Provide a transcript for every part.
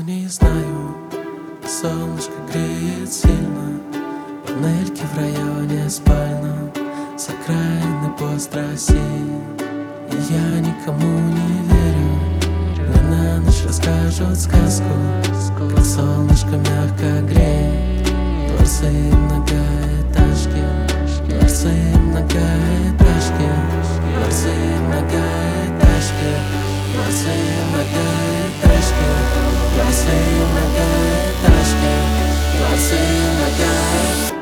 не знаю. Солнышко греет сильно, панельки в районе спальном, с окраины пост России. И я никому не верю, мне на ночь расскажут сказку, как солнышко мягко греет. Дворцы многоэтажки, дворцы многоэтажки, дворцы многоэтажки, дворцы многоэтажки, дворцы многоэтажки, дворцы многоэтажки.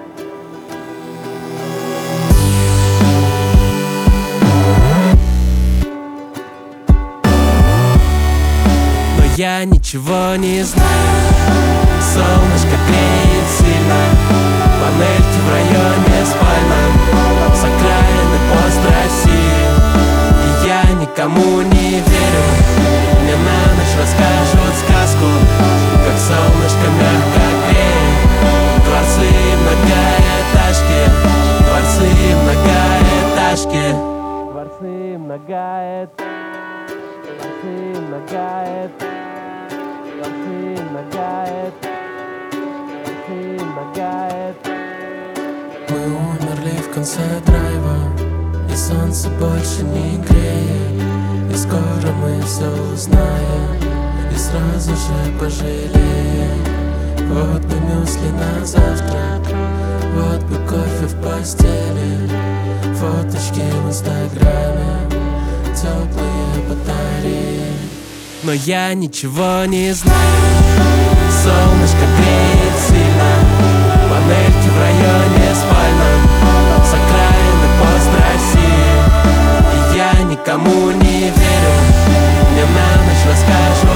Но я ничего не знаю. Солнышко греет сильно, панельки в районе спальном, с окраины пост России. И я никому не верю, мне на ночь расскажут сказку, как солнышко мягко греет. Дворцы многоэтажки, дворцы многоэтажки, дворцы многоэтажки, дворцы многоэтажки, дворцы многоэтажки. Мы умерли в конце драйва, и солнце больше не греет. И скоро мы все узнаем, и сразу же пожалеем. Вот бы мюсли на завтрак, вот бы кофе в постели, фоточки в инстаграме, теплые батареи. Но я ничего не знаю. Солнышко греет сильно, панельки в районе спальном, с окраины пост России. И я никому не верю, мне на ночь расскажут